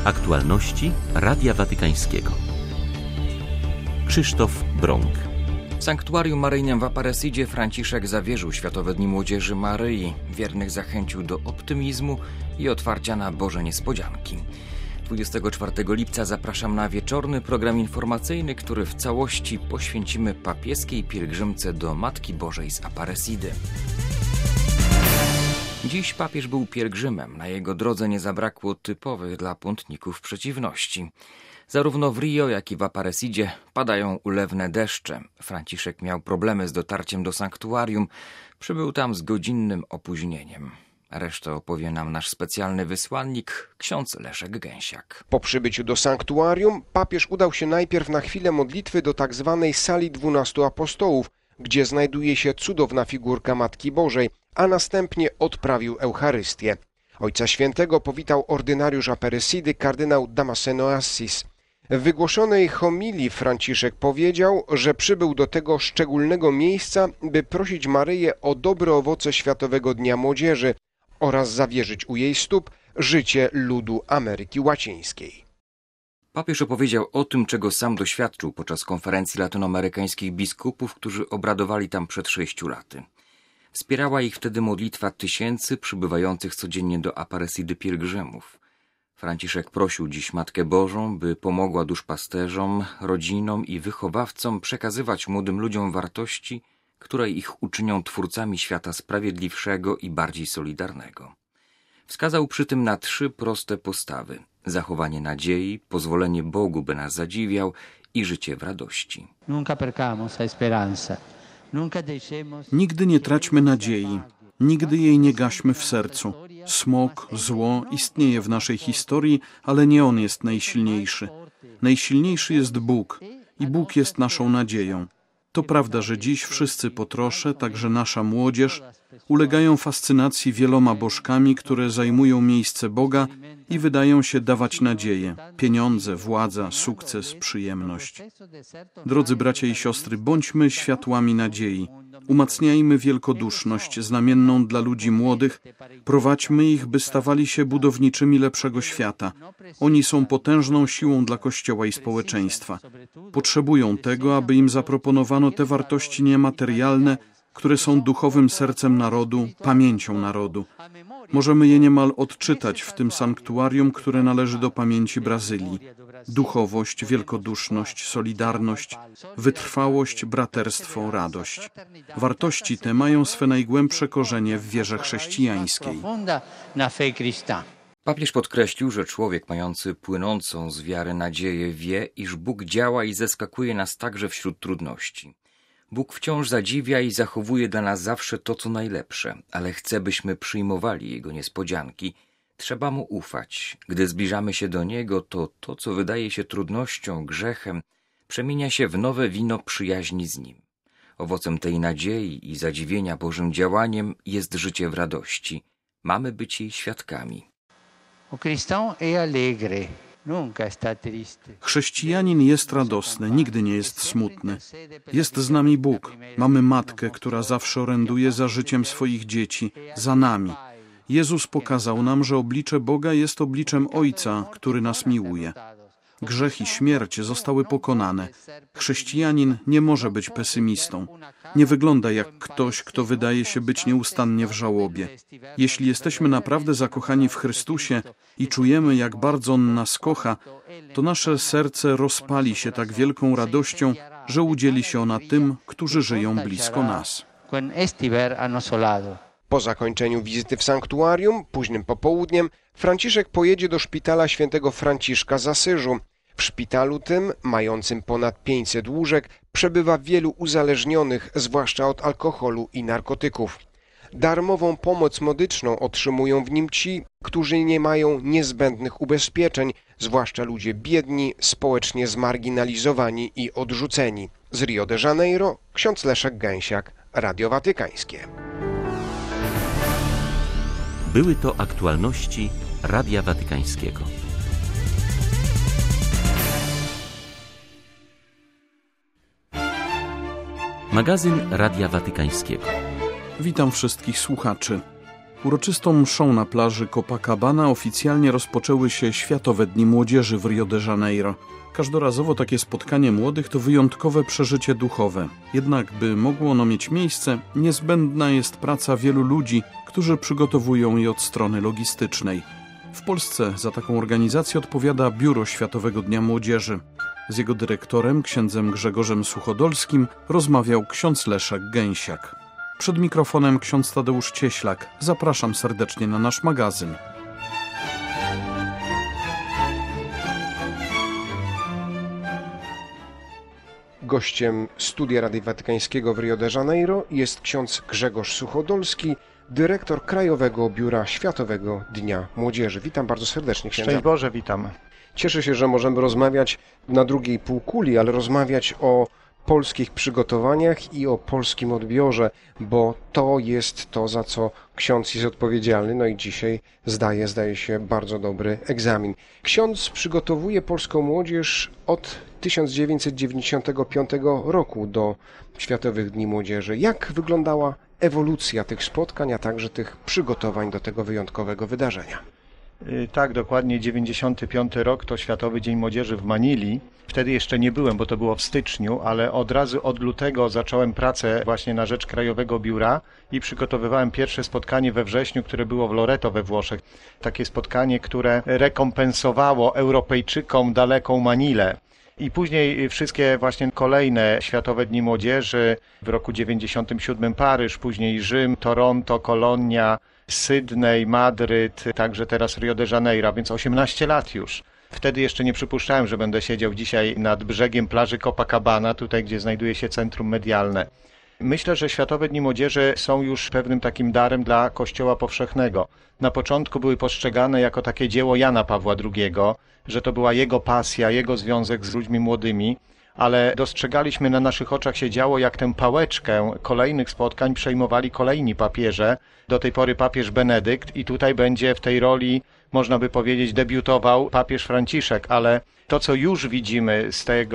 Aktualności Radia Watykańskiego. Krzysztof Brąk. W sanktuarium maryjnym w Aparecidzie Franciszek zawierzył Światowe Dni Młodzieży Maryi. Wiernych zachęcił do optymizmu i otwarcia na Boże niespodzianki. 24 lipca zapraszam na wieczorny program informacyjny, który w całości poświęcimy papieskiej pielgrzymce do Matki Bożej z Aparecidy. Dziś papież był pielgrzymem. Na jego drodze nie zabrakło typowych dla pątników przeciwności. Zarówno w Rio, jak i w Aparecidzie padają ulewne deszcze. Franciszek miał problemy z dotarciem do sanktuarium. Przybył tam z godzinnym opóźnieniem. Resztę opowie nam nasz specjalny wysłannik, ksiądz Leszek Gęsiak. Po przybyciu do sanktuarium papież udał się najpierw na chwilę modlitwy do tak zwanej sali 12 apostołów, gdzie znajduje się cudowna figurka Matki Bożej, a następnie odprawił Eucharystię. Ojca Świętego powitał ordynariusz Aparecidy kardynał Damasceno Assis. W wygłoszonej homilii Franciszek powiedział, że przybył do tego szczególnego miejsca, by prosić Maryję o dobre owoce Światowego Dnia Młodzieży oraz zawierzyć u jej stóp życie ludu Ameryki Łacińskiej. Papież opowiedział o tym, czego sam doświadczył podczas konferencji latynoamerykańskich biskupów, którzy obradowali tam przed 6 laty. Wspierała ich wtedy modlitwa tysięcy przybywających codziennie do Aparecidy pielgrzymów. Franciszek prosił dziś Matkę Bożą, by pomogła duszpasterzom, rodzinom i wychowawcom przekazywać młodym ludziom wartości, które ich uczynią twórcami świata sprawiedliwszego i bardziej solidarnego. Wskazał przy tym na 3 proste postawy: zachowanie nadziei, pozwolenie Bogu, by nas zadziwiał i życie w radości. Nigdy nie traćmy nadziei, nigdy jej nie gaśmy w sercu. Smog, zło istnieje w naszej historii, ale nie on jest najsilniejszy. Najsilniejszy jest Bóg i Bóg jest naszą nadzieją. To prawda, że dziś wszyscy potrosze, także nasza młodzież, ulegają fascynacji wieloma bożkami, które zajmują miejsce Boga i wydają się dawać nadzieję: pieniądze, władza, sukces, przyjemność. Drodzy bracia i siostry, bądźmy światłami nadziei. Umacniajmy wielkoduszność znamienną dla ludzi młodych, prowadźmy ich, by stawali się budowniczymi lepszego świata. Oni są potężną siłą dla Kościoła i społeczeństwa. Potrzebują tego, aby im zaproponowano te wartości niematerialne, które są duchowym sercem narodu, pamięcią narodu. Możemy je niemal odczytać w tym sanktuarium, które należy do pamięci Brazylii. Duchowość, wielkoduszność, solidarność, wytrwałość, braterstwo, radość. Wartości te mają swe najgłębsze korzenie w wierze chrześcijańskiej. Papież podkreślił, że człowiek mający płynącą z wiary nadzieję wie, iż Bóg działa i zaskakuje nas także wśród trudności. Bóg wciąż zadziwia i zachowuje dla nas zawsze to, co najlepsze, ale chce, byśmy przyjmowali Jego niespodzianki. Trzeba Mu ufać. Gdy zbliżamy się do Niego, to, co wydaje się trudnością, grzechem, przemienia się w nowe wino przyjaźni z Nim. Owocem tej nadziei i zadziwienia Bożym działaniem jest życie w radości. Mamy być jej świadkami. Chrześcijanin jest radosny, nigdy nie jest smutny. Jest z nami Bóg. Mamy Matkę, która zawsze oręduje za życiem swoich dzieci, za nami. Jezus pokazał nam, że oblicze Boga jest obliczem Ojca, który nas miłuje. Grzech i śmierć zostały pokonane. Chrześcijanin nie może być pesymistą. Nie wygląda jak ktoś, kto wydaje się być nieustannie w żałobie. Jeśli jesteśmy naprawdę zakochani w Chrystusie i czujemy, jak bardzo On nas kocha, to nasze serce rozpali się tak wielką radością, że udzieli się ona tym, którzy żyją blisko nas. Po zakończeniu wizyty w sanktuarium, późnym popołudniem, Franciszek pojedzie do szpitala świętego Franciszka z Asyżu. W szpitalu tym, mającym ponad 500 łóżek, przebywa wielu uzależnionych, zwłaszcza od alkoholu i narkotyków. Darmową pomoc medyczną otrzymują w nim ci, którzy nie mają niezbędnych ubezpieczeń, zwłaszcza ludzie biedni, społecznie zmarginalizowani i odrzuceni. Z Rio de Janeiro, ksiądz Leszek Gęsiak, Radio Watykańskie. Były to aktualności Radia Watykańskiego. Magazyn Radia Watykańskiego. Witam wszystkich słuchaczy. Uroczystą mszą na plaży Copacabana oficjalnie rozpoczęły się Światowe Dni Młodzieży w Rio de Janeiro. Każdorazowo takie spotkanie młodych to wyjątkowe przeżycie duchowe. Jednak by mogło ono mieć miejsce, niezbędna jest praca wielu ludzi, którzy przygotowują je od strony logistycznej. W Polsce za taką organizację odpowiada Biuro Światowego Dnia Młodzieży. Z jego dyrektorem, księdzem Grzegorzem Suchodolskim, rozmawiał ksiądz Leszek Gęsiak. Przed mikrofonem ksiądz Tadeusz Cieślak. Zapraszam serdecznie na nasz magazyn. Gościem Studia Radia Watykańskiego w Rio de Janeiro jest ksiądz Grzegorz Suchodolski, dyrektor Krajowego Biura Światowego Dnia Młodzieży. Witam bardzo serdecznie, księdza. Szczęść Boże, witam. Cieszę się, że możemy rozmawiać na drugiej półkuli, ale rozmawiać o polskich przygotowaniach i o polskim odbiorze, bo to jest to, za co ksiądz jest odpowiedzialny, no i dzisiaj zdaje się bardzo dobry egzamin. Ksiądz przygotowuje polską młodzież od 1995 roku do Światowych Dni Młodzieży. Jak wyglądała ewolucja tych spotkań, a także tych przygotowań do tego wyjątkowego wydarzenia? Tak, dokładnie 95 rok to Światowy Dzień Młodzieży w Manili. Wtedy jeszcze nie byłem, bo to było w styczniu, ale od razu od lutego zacząłem pracę właśnie na rzecz Krajowego Biura i przygotowywałem pierwsze spotkanie we wrześniu, które było w Loreto we Włoszech. Takie spotkanie, które rekompensowało Europejczykom daleką Manilę. I później wszystkie właśnie kolejne Światowe Dni Młodzieży, w roku 97 Paryż, później Rzym, Toronto, Kolonia, Sydney, Madryt, także teraz Rio de Janeiro, więc 18 lat już. Wtedy jeszcze nie przypuszczałem, że będę siedział dzisiaj nad brzegiem plaży Copacabana, tutaj gdzie znajduje się centrum medialne. Myślę, że Światowe Dni Młodzieży są już pewnym takim darem dla Kościoła powszechnego. Na początku były postrzegane jako takie dzieło Jana Pawła II, że to była jego pasja, jego związek z ludźmi młodymi, ale dostrzegaliśmy, na naszych oczach się działo, jak tę pałeczkę kolejnych spotkań przejmowali kolejni papieże. Do tej pory papież Benedykt i tutaj będzie w tej roli, można by powiedzieć, debiutował papież Franciszek, ale to, co już widzimy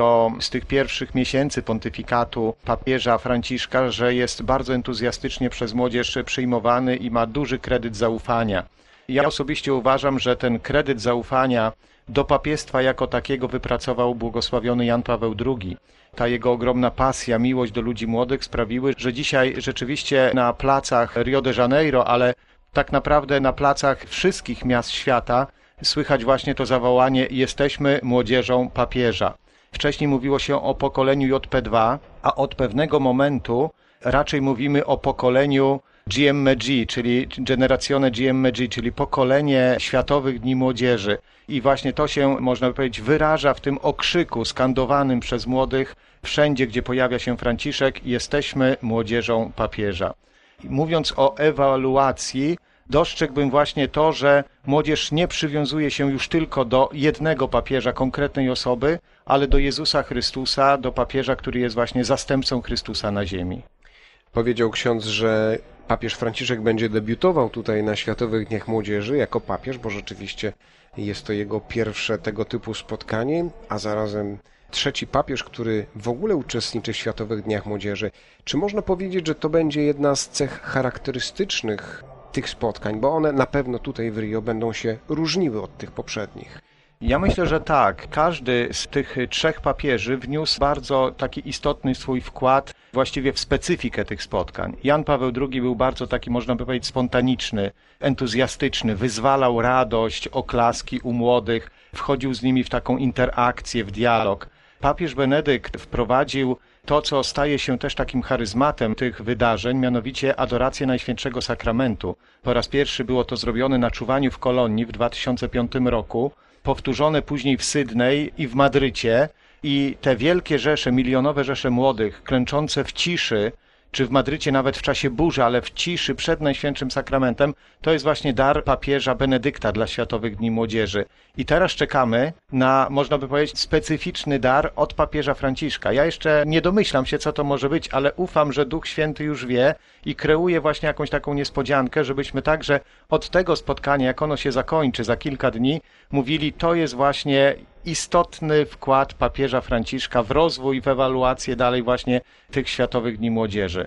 z tych pierwszych miesięcy pontyfikatu papieża Franciszka, że jest bardzo entuzjastycznie przez młodzież przyjmowany i ma duży kredyt zaufania. Ja osobiście uważam, że ten kredyt zaufania do papiestwa jako takiego wypracował błogosławiony Jan Paweł II. Ta jego ogromna pasja, miłość do ludzi młodych sprawiły, że dzisiaj rzeczywiście na placach Rio de Janeiro, ale tak naprawdę na placach wszystkich miast świata słychać właśnie to zawołanie: jesteśmy młodzieżą papieża. Wcześniej mówiło się o pokoleniu JP2, a od pewnego momentu raczej mówimy o pokoleniu GMG, czyli Generazione GMG, czyli pokolenie Światowych Dni Młodzieży. I właśnie to się, można by powiedzieć, wyraża w tym okrzyku skandowanym przez młodych wszędzie, gdzie pojawia się Franciszek: jesteśmy młodzieżą papieża. Mówiąc o ewaluacji, dostrzegłbym właśnie to, że młodzież nie przywiązuje się już tylko do jednego papieża, konkretnej osoby, ale do Jezusa Chrystusa, do papieża, który jest właśnie zastępcą Chrystusa na ziemi. Powiedział ksiądz, że papież Franciszek będzie debiutował tutaj na Światowych Dniach Młodzieży jako papież, bo rzeczywiście jest to jego pierwsze tego typu spotkanie, a zarazem trzeci papież, który w ogóle uczestniczy w Światowych Dniach Młodzieży. Czy można powiedzieć, że to będzie jedna z cech charakterystycznych tych spotkań, bo one na pewno tutaj w Rio będą się różniły od tych poprzednich? Ja myślę, że tak. Każdy z tych trzech papieży wniósł bardzo taki istotny swój wkład właściwie w specyfikę tych spotkań. Jan Paweł II był bardzo taki, można by powiedzieć, spontaniczny, entuzjastyczny, wyzwalał radość, oklaski u młodych, wchodził z nimi w taką interakcję, w dialog. Papież Benedykt wprowadził to, co staje się też takim charyzmatem tych wydarzeń, mianowicie adorację Najświętszego Sakramentu. Po raz pierwszy było to zrobione na czuwaniu w Kolonii w 2005 roku, powtórzone później w Sydney i w Madrycie, i te wielkie rzesze, milionowe rzesze młodych, klęczące w ciszy, czy w Madrycie nawet w czasie burzy, ale w ciszy przed Najświętszym Sakramentem, to jest właśnie dar papieża Benedykta dla Światowych Dni Młodzieży. I teraz czekamy na, można by powiedzieć, specyficzny dar od papieża Franciszka. Ja jeszcze nie domyślam się, co to może być, ale ufam, że Duch Święty już wie i kreuje właśnie jakąś taką niespodziankę, żebyśmy także od tego spotkania, jak ono się zakończy za kilka dni, mówili: to jest właśnie istotny wkład papieża Franciszka w rozwój, w ewaluację dalej właśnie tych Światowych Dni Młodzieży.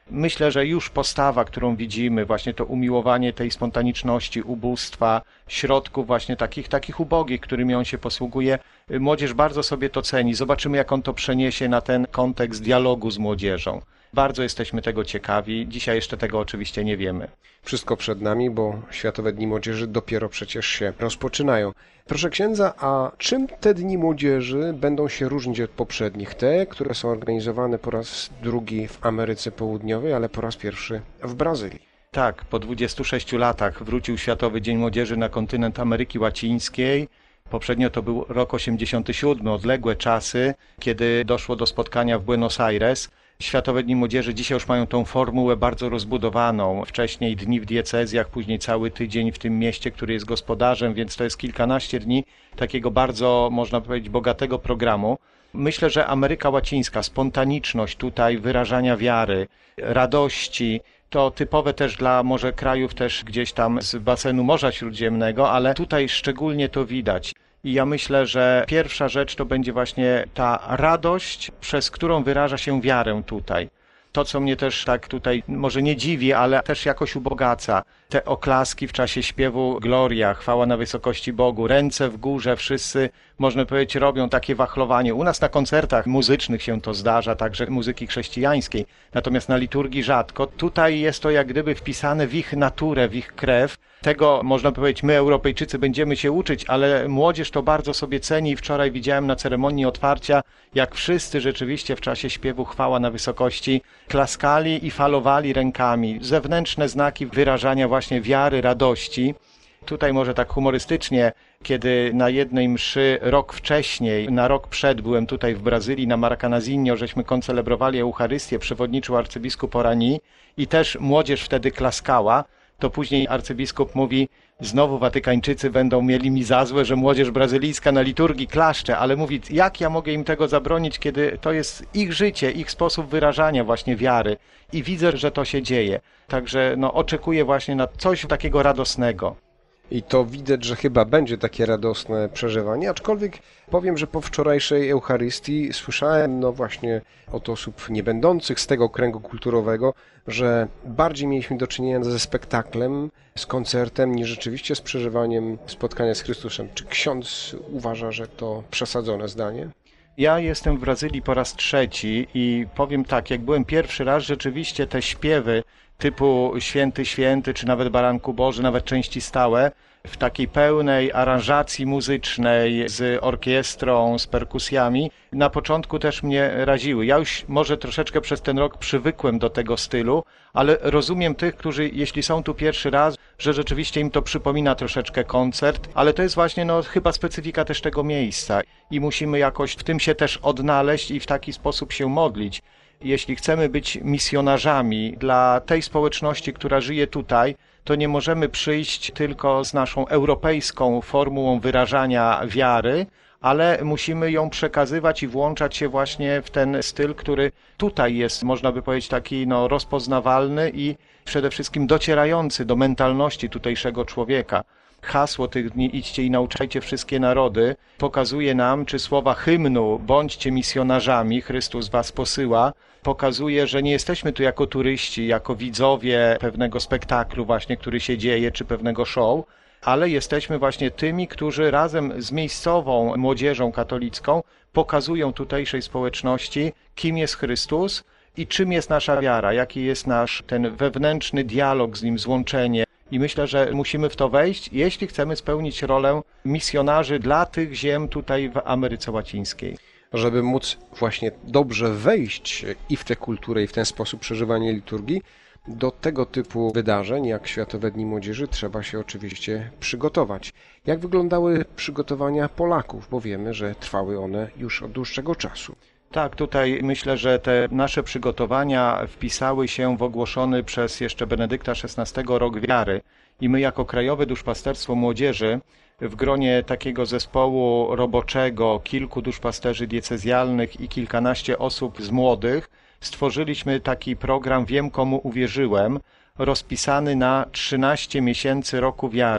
Myślę, że już postawa, którą widzimy, właśnie to umiłowanie tej spontaniczności, ubóstwa, środków właśnie takich ubogich, którymi on się posługuje, młodzież bardzo sobie to ceni. Zobaczymy, jak on to przeniesie na ten kontekst dialogu z młodzieżą. Bardzo jesteśmy tego ciekawi. Dzisiaj jeszcze tego oczywiście nie wiemy. Wszystko przed nami, bo Światowe Dni Młodzieży dopiero przecież się rozpoczynają. Proszę księdza, a czym te Dni Młodzieży będą się różnić od poprzednich? Te, które są organizowane po raz drugi w Ameryce Południowej, ale po raz pierwszy w Brazylii. Tak, po 26 latach wrócił Światowy Dzień Młodzieży na kontynent Ameryki Łacińskiej. Poprzednio to był rok 87, odległe czasy, kiedy doszło do spotkania w Buenos Aires. Światowe Dni Młodzieży dzisiaj już mają tą formułę bardzo rozbudowaną. Wcześniej dni w diecezjach, później cały tydzień w tym mieście, który jest gospodarzem, więc to jest kilkanaście dni takiego bardzo, można powiedzieć, bogatego programu. Myślę, że Ameryka Łacińska, spontaniczność tutaj wyrażania wiary, radości, to typowe też dla może krajów też gdzieś tam z basenu Morza Śródziemnego, ale tutaj szczególnie to widać. I ja myślę, że pierwsza rzecz to będzie właśnie ta radość, przez którą wyraża się wiarę tutaj. To, co mnie też tak tutaj może nie dziwi, ale też jakoś ubogaca. Te oklaski w czasie śpiewu Gloria, chwała na wysokości Bogu, ręce w górze, wszyscy, można powiedzieć, robią takie wachlowanie. U nas na koncertach muzycznych się to zdarza, także muzyki chrześcijańskiej, natomiast na liturgii rzadko. Tutaj jest to jak gdyby wpisane w ich naturę, w ich krew. Tego, można powiedzieć, my Europejczycy będziemy się uczyć, ale młodzież to bardzo sobie ceni. Wczoraj widziałem na ceremonii otwarcia, jak wszyscy rzeczywiście w czasie śpiewu chwała na wysokości klaskali i falowali rękami. Zewnętrzne znaki wyrażania właśnie wiary, radości. Tutaj może tak humorystycznie, kiedy na jednej mszy rok wcześniej, na rok przed byłem tutaj w Brazylii na Maracanazinho, żeśmy koncelebrowali Eucharystię, przewodniczył arcybiskup Orani i też młodzież wtedy klaskała. To później arcybiskup mówi, znowu Watykańczycy będą mieli mi za złe, że młodzież brazylijska na liturgii klaszcze, ale mówi, jak ja mogę im tego zabronić, kiedy to jest ich życie, ich sposób wyrażania właśnie wiary i widzę, że to się dzieje. Także oczekuję właśnie na coś takiego radosnego. I to widać, że chyba będzie takie radosne przeżywanie, aczkolwiek powiem, że po wczorajszej Eucharystii słyszałem właśnie od osób niebędących z tego kręgu kulturowego, że bardziej mieliśmy do czynienia ze spektaklem, z koncertem, niż rzeczywiście z przeżywaniem spotkania z Chrystusem. Czy ksiądz uważa, że to przesadzone zdanie? Ja jestem w Brazylii po raz trzeci i powiem tak, jak byłem pierwszy raz, rzeczywiście te śpiewy typu Święty, Święty, czy nawet Baranku Boży, nawet części stałe, w takiej pełnej aranżacji muzycznej z orkiestrą, z perkusjami, na początku też mnie raziły. Ja już może troszeczkę przez ten rok przywykłem do tego stylu, ale rozumiem tych, którzy jeśli są tu pierwszy raz, że rzeczywiście im to przypomina troszeczkę koncert, ale to jest właśnie chyba specyfika też tego miejsca i musimy jakoś w tym się też odnaleźć i w taki sposób się modlić. Jeśli chcemy być misjonarzami dla tej społeczności, która żyje tutaj, to nie możemy przyjść tylko z naszą europejską formułą wyrażania wiary, ale musimy ją przekazywać i włączać się właśnie w ten styl, który tutaj jest, można by powiedzieć, taki rozpoznawalny i przede wszystkim docierający do mentalności tutejszego człowieka. Hasło tych dni idźcie i nauczajcie wszystkie narody pokazuje nam, czy słowa hymnu bądźcie misjonarzami, Chrystus was posyła, pokazuje, że nie jesteśmy tu jako turyści, jako widzowie pewnego spektaklu właśnie, który się dzieje, czy pewnego show, ale jesteśmy właśnie tymi, którzy razem z miejscową młodzieżą katolicką pokazują tutejszej społeczności, kim jest Chrystus i czym jest nasza wiara, jaki jest nasz ten wewnętrzny dialog z Nim, złączenie. I myślę, że musimy w to wejść, jeśli chcemy spełnić rolę misjonarzy dla tych ziem tutaj w Ameryce Łacińskiej. Żeby móc właśnie dobrze wejść i w tę kulturę, i w ten sposób przeżywania liturgii, do tego typu wydarzeń, jak Światowe Dni Młodzieży, trzeba się oczywiście przygotować. Jak wyglądały przygotowania Polaków, bo wiemy, że trwały one już od dłuższego czasu. Tak, tutaj myślę, że te nasze przygotowania wpisały się w ogłoszony przez jeszcze Benedykta XVI rok wiary i my jako Krajowe Duszpasterstwo Młodzieży w gronie takiego zespołu roboczego, kilku duszpasterzy diecezjalnych i kilkanaście osób z młodych stworzyliśmy taki program Wiem, komu uwierzyłem, rozpisany na 13 miesięcy roku wiary.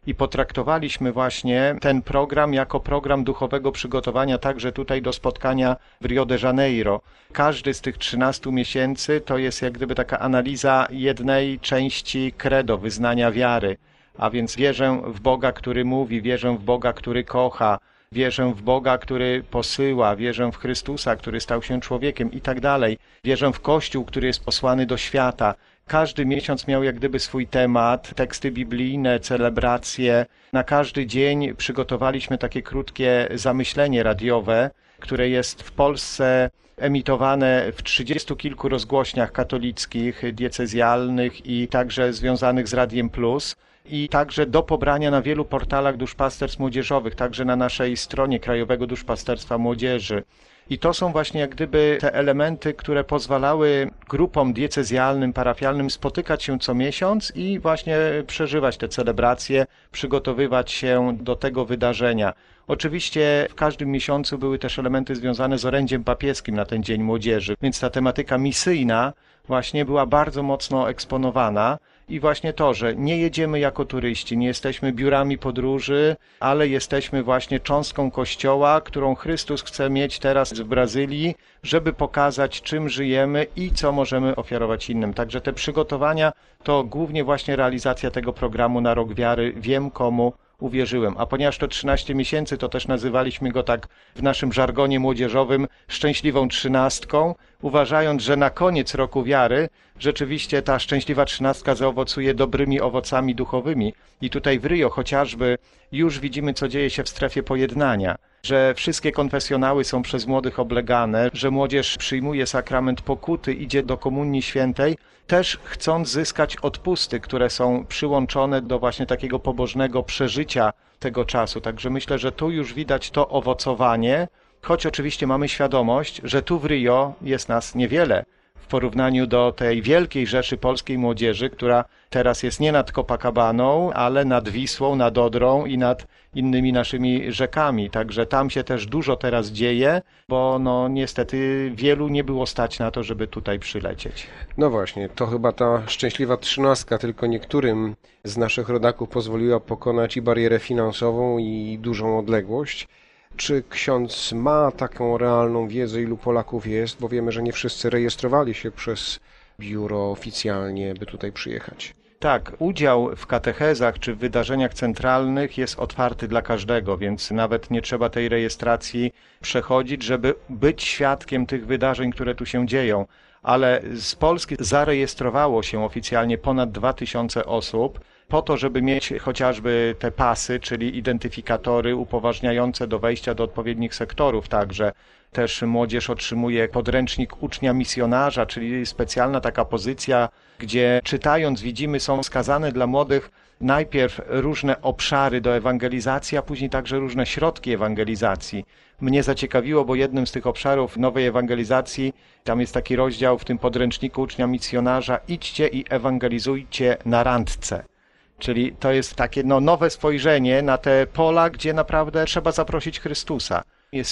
i potraktowaliśmy właśnie ten program jako program duchowego przygotowania także tutaj do spotkania w Rio de Janeiro. Każdy z tych 13 miesięcy to jest jak gdyby taka analiza jednej części credo, wyznania wiary. A więc wierzę w Boga, który mówi, wierzę w Boga, który kocha, wierzę w Boga, który posyła, wierzę w Chrystusa, który stał się człowiekiem i tak dalej. Wierzę w Kościół, który jest posłany do świata. Każdy miesiąc miał jak gdyby swój temat, teksty biblijne, celebracje. Na każdy dzień przygotowaliśmy takie krótkie zamyślenie radiowe, które jest w Polsce emitowane w 30 kilku rozgłośniach katolickich, diecezjalnych i także związanych z Radiem Plus. I także do pobrania na wielu portalach duszpasterstw młodzieżowych, także na naszej stronie Krajowego Duszpasterstwa Młodzieży. I to są właśnie jak gdyby te elementy, które pozwalały grupom diecezjalnym, parafialnym spotykać się co miesiąc i właśnie przeżywać te celebracje, przygotowywać się do tego wydarzenia. Oczywiście w każdym miesiącu były też elementy związane z orędziem papieskim na ten Dzień Młodzieży, więc ta tematyka misyjna właśnie była bardzo mocno eksponowana. I właśnie to, że nie jedziemy jako turyści, nie jesteśmy biurami podróży, ale jesteśmy właśnie cząstką Kościoła, którą Chrystus chce mieć teraz w Brazylii, żeby pokazać, czym żyjemy i co możemy ofiarować innym. Także te przygotowania to głównie właśnie realizacja tego programu na Rok Wiary. Wiem, komu uwierzyłem. A ponieważ to 13 miesięcy, to też nazywaliśmy go tak w naszym żargonie młodzieżowym szczęśliwą 13, uważając, że na koniec Roku Wiary rzeczywiście ta szczęśliwa 13 zaowocuje dobrymi owocami duchowymi. I tutaj w Rio chociażby już widzimy, co dzieje się w strefie pojednania, że wszystkie konfesjonały są przez młodych oblegane, że młodzież przyjmuje sakrament pokuty, idzie do Komunii Świętej, też chcąc zyskać odpusty, które są przyłączone do właśnie takiego pobożnego przeżycia tego czasu. Także myślę, że tu już widać to owocowanie, choć oczywiście mamy świadomość, że tu w Rio jest nas niewiele w porównaniu do tej wielkiej rzeszy polskiej młodzieży, która teraz jest nie nad Copacabaną, ale nad Wisłą, nad Odrą i nad innymi naszymi rzekami. Także tam się też dużo teraz dzieje, bo no niestety wielu nie było stać na to, żeby tutaj przylecieć. No właśnie, to chyba ta szczęśliwa 13 tylko niektórym z naszych rodaków pozwoliła pokonać i barierę finansową, i dużą odległość. Czy ksiądz ma taką realną wiedzę, ilu Polaków jest? Bo wiemy, że nie wszyscy rejestrowali się przez biuro oficjalnie, by tutaj przyjechać. Tak, udział w katechezach czy w wydarzeniach centralnych jest otwarty dla każdego, więc nawet nie trzeba tej rejestracji przechodzić, żeby być świadkiem tych wydarzeń, które tu się dzieją. Ale z Polski zarejestrowało się oficjalnie ponad 2000 osób, po to, żeby mieć chociażby te pasy, czyli identyfikatory upoważniające do wejścia do odpowiednich sektorów także. Też młodzież otrzymuje podręcznik ucznia misjonarza, czyli specjalna taka pozycja, gdzie czytając widzimy, są wskazane dla młodych najpierw różne obszary do ewangelizacji, a później także różne środki ewangelizacji. Mnie zaciekawiło, bo jednym z tych obszarów nowej ewangelizacji, tam jest taki rozdział w tym podręczniku ucznia misjonarza: idźcie i ewangelizujcie na randce. Czyli to jest takie nowe spojrzenie na te pola, gdzie naprawdę trzeba zaprosić Chrystusa. Jest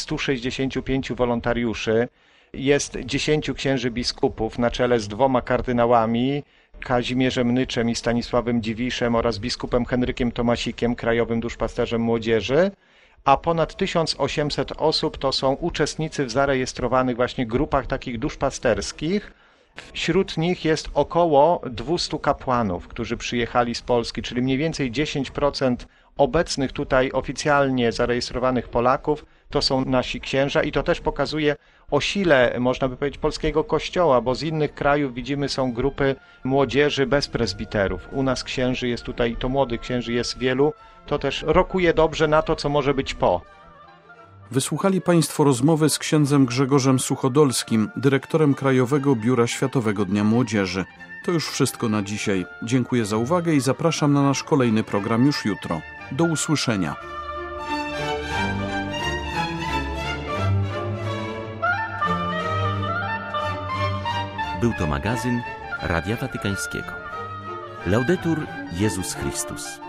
165 wolontariuszy, jest 10 księży biskupów na czele z 2 kardynałami, Kazimierzem Nyczem i Stanisławem Dziwiszem oraz biskupem Henrykiem Tomasikiem, krajowym duszpasterzem młodzieży, a ponad 1800 osób to są uczestnicy w zarejestrowanych właśnie grupach takich duszpasterskich. Wśród nich jest około 200 kapłanów, którzy przyjechali z Polski, czyli mniej więcej 10% obecnych tutaj oficjalnie zarejestrowanych Polaków to są nasi księża i to też pokazuje o sile, można by powiedzieć, polskiego kościoła, bo z innych krajów widzimy, są grupy młodzieży bez prezbiterów. U nas księży jest tutaj, to młodych księży jest wielu, to też rokuje dobrze na to, co może być po. Wysłuchali Państwo rozmowy z księdzem Grzegorzem Suchodolskim, dyrektorem Krajowego Biura Światowego Dnia Młodzieży. To już wszystko na dzisiaj. Dziękuję za uwagę i zapraszam na nasz kolejny program już jutro. Do usłyszenia. Był to magazyn Radia Watykańskiego. Laudetur Jezus Chrystus.